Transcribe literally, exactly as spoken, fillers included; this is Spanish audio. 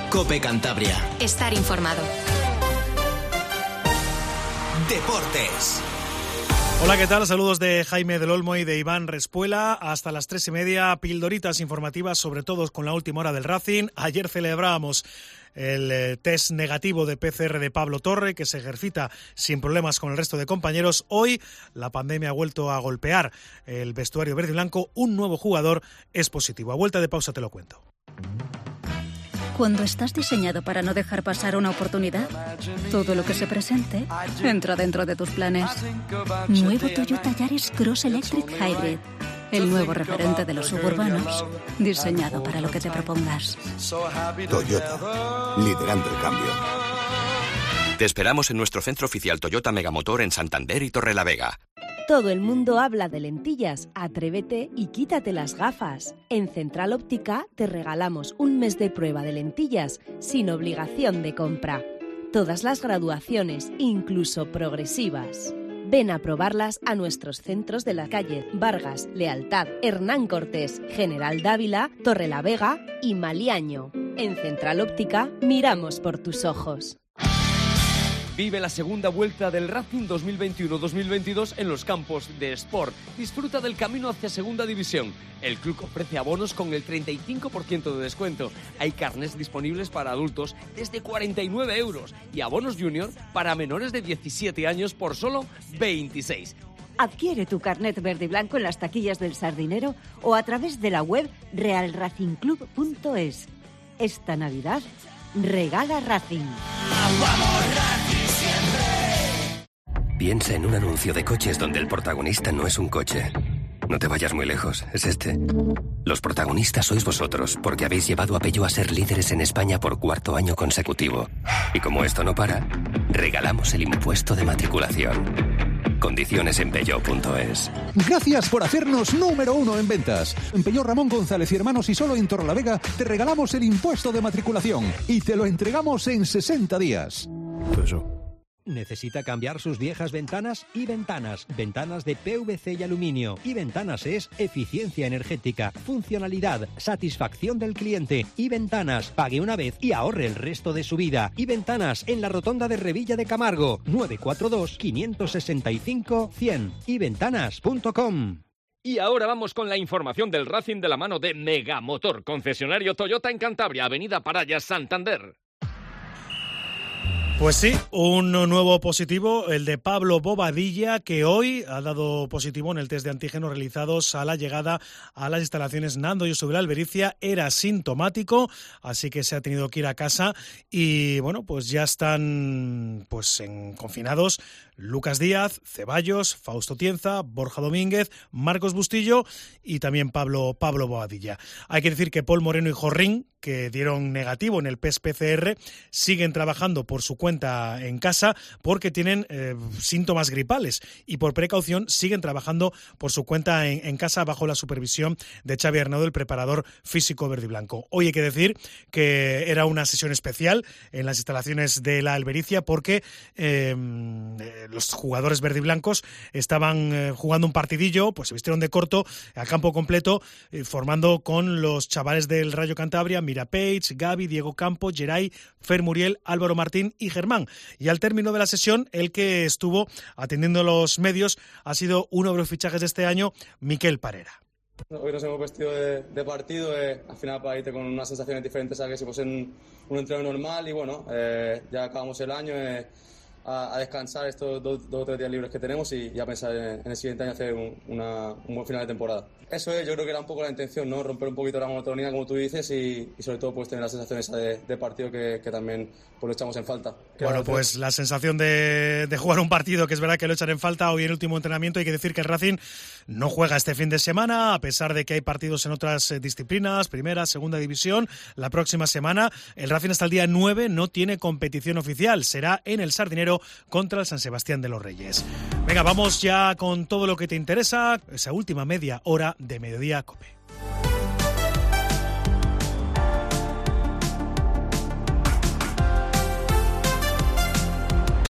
COPE Cantabria. Estar informado. Deportes. Hola, ¿qué tal? Saludos de Jaime del Olmo y de Iván Respuela. Hasta las tres y media, pildoritas informativas, sobre todo con la última hora del Racing. Ayer celebrábamos el eh, test negativo de P C R de Pablo Torre, que se ejercita sin problemas con el resto de compañeros. Hoy la pandemia ha vuelto a golpear el vestuario verde y blanco. Un nuevo jugador es positivo. A vuelta de pausa te lo cuento. Cuando estás diseñado para no dejar pasar una oportunidad, todo lo que se presente entra dentro de tus planes. Nuevo Toyota Yaris Cross Electric Hybrid. El nuevo referente de los suburbanos, diseñado para lo que te propongas. Toyota, liderando el cambio. Te esperamos en nuestro centro oficial Toyota Megamotor en Santander y Torrelavega. Todo el mundo habla de lentillas. Atrévete y quítate las gafas. En Central Óptica te regalamos un mes de prueba de lentillas sin obligación de compra. Todas las graduaciones, incluso progresivas. Ven a probarlas a nuestros centros de la calle Vargas, Lealtad, Hernán Cortés, General Dávila, Torrelavega y Maliaño. En Central Óptica miramos por tus ojos. Vive la segunda vuelta del Racing dos mil veintiuno dos mil veintidós en los campos de Sport. Disfruta del camino hacia Segunda División. El club ofrece abonos con el treinta y cinco por ciento de descuento. Hay carnés disponibles para adultos desde cuarenta y nueve euros y abonos junior para menores de diecisiete años por solo veintiséis. Adquiere tu carnet verde y blanco en las taquillas del Sardinero o a través de la web real racing club punto es. Esta Navidad, regala Racing. ¡Vamos, Racing! Piensa en un anuncio de coches donde el protagonista no es un coche. No te vayas muy lejos, es este. Los protagonistas sois vosotros, porque habéis llevado a Peugeot a ser líderes en España por cuarto año consecutivo. Y como esto no para, regalamos el impuesto de matriculación. Condiciones en peugeot punto es. Gracias por hacernos número uno en ventas. En Peugeot Ramón González y Hermanos y solo en Torrelavega te regalamos el impuesto de matriculación y te lo entregamos en sesenta días. Eso. ¿Necesita cambiar sus viejas ventanas? Y Ventanas, ventanas de P V C y aluminio. Y Ventanas es eficiencia energética, funcionalidad, satisfacción del cliente. Y Ventanas, pague una vez y ahorre el resto de su vida. Y Ventanas, en la rotonda de Revilla de Camargo, nueve cuatro dos, cinco seis cinco, cien. y ventanas punto com. Y ahora vamos con la información del Racing de la mano de Megamotor, concesionario Toyota en Cantabria, Avenida Paraya, Santander. Pues sí, un nuevo positivo, el de Pablo Bobadilla, que hoy ha dado positivo en el test de antígenos realizados a la llegada a las instalaciones Nando Yosu de la Albericia. Era sintomático, así que se ha tenido que ir a casa y bueno, pues ya están pues en confinados Lucas Díaz, Ceballos, Fausto Tienza, Borja Domínguez, Marcos Bustillo y también Pablo, Pablo Bobadilla. Hay que decir que Paul Moreno y Jorrín, que dieron negativo en el test P C R, siguen trabajando por su cuenta en casa porque tienen eh, síntomas gripales y por precaución siguen trabajando por su cuenta en, en casa bajo la supervisión de Xavi Arnaudo, el preparador físico verde y blanco. Hoy hay que decir que era una sesión especial en las instalaciones de la Albericia porque eh, los jugadores verde y blancos estaban eh, jugando un partidillo, pues se vistieron de corto a campo completo, eh, formando con los chavales del Rayo Cantabria, Mira Page, Gaby, Diego Campo, Geray, Fer Muriel, Álvaro Martín y Germán. Y al término de la sesión, el que estuvo atendiendo los medios ha sido uno de los fichajes de este año, Miquel Parera. Hoy nos hemos vestido de, de partido, eh, al final para irte con unas sensaciones diferentes a que si fuese un, un entreno normal y bueno, eh, ya acabamos el año, eh, a, a descansar estos dos, dos o tres días libres que tenemos y, y a pensar en, en el siguiente año hacer un, una, un buen final de temporada. Eso es, yo creo que era un poco la intención, ¿no? Romper un poquito la monotonía, como tú dices, y, y sobre todo pues tener la sensación esa de, de partido que, que también pues, lo echamos en falta. Bueno, pues la sensación de, de jugar un partido, que es verdad que lo echan en falta hoy en el último entrenamiento. Hay que decir que el Racing no juega este fin de semana, a pesar de que hay partidos en otras disciplinas, primera, segunda división. La próxima semana el Racing hasta el día nueve no tiene competición oficial, será en el Sardinero contra el San Sebastián de los Reyes. Venga, vamos ya con todo lo que te interesa, esa última media hora de Mediodía COPE.